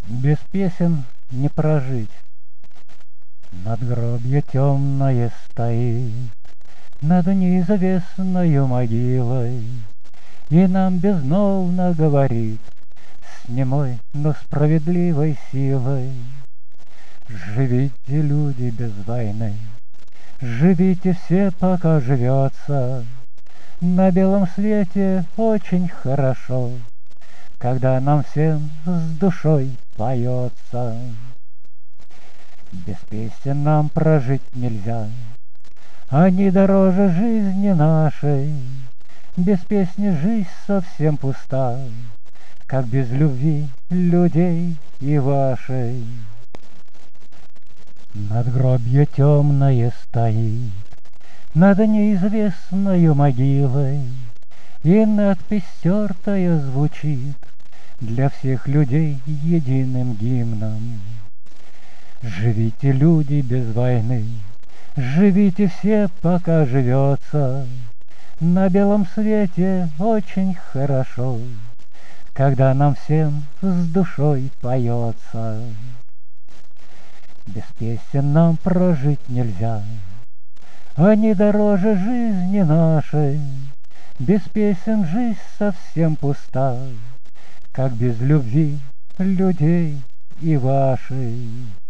Без песен не прожить. Надгробье темное стоит над неизвестною могилой, и нам безмолвно говорит с немой, но справедливой силой: живите, люди, без войны, живите все, пока живется. На белом свете очень хорошо, когда нам всем с душой поется. Без песен нам прожить нельзя, они дороже жизни нашей. Без песни жизнь совсем пуста, как без любви людей и вашей. Надгробье темное стоит над неизвестною могилой, и надпись стертая звучит для всех людей единым гимном. Живите, люди, без войны, живите все, пока живется. На белом свете очень хорошо, когда нам всем с душой поется. Без песен нам прожить нельзя, они дороже жизни нашей. Без песен жизнь совсем пуста, как без любви людей и вашей.